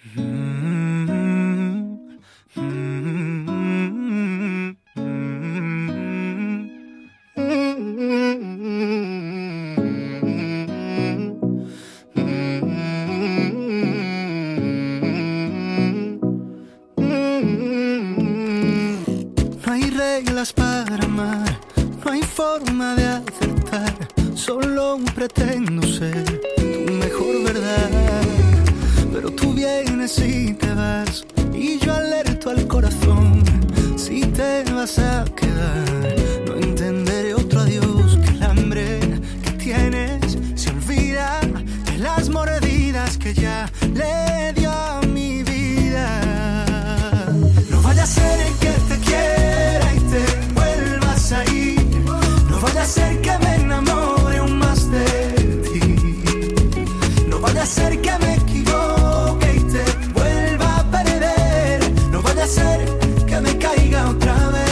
No hay reglas para amar, no hay forma de acertar, solo pretendo ser tu mejor verdad. Pero tú vienes y te vas, y yo alerto al corazón. Si te vas a quedar, no entenderé otro adiós, que el hambre que tienes se olvida de las mordidas que ya le dio a mi vida. No vaya a ser el que te quiera y te vuelvas a ir, no vaya a ser que me enamore aún más de ti, no vaya a ser que me equivoque y te vuelva a perder, no vaya a ser que me caiga otra vez.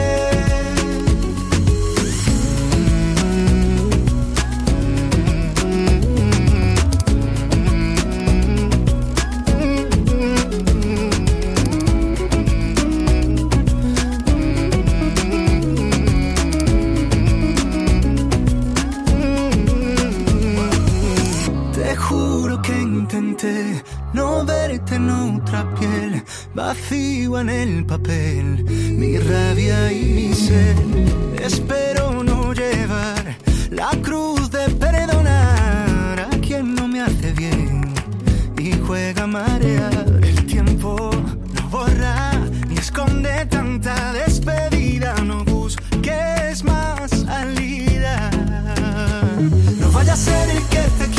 Te juro que intenté no verte en otra piel, vacío en el papel, mi rabia y mi sed. Espero no llevar la cruz de perdonar a quien no me hace bien y juega a marear. El tiempo no borra ni esconde tanta despedida, no busques más salida. No vaya a ser el que te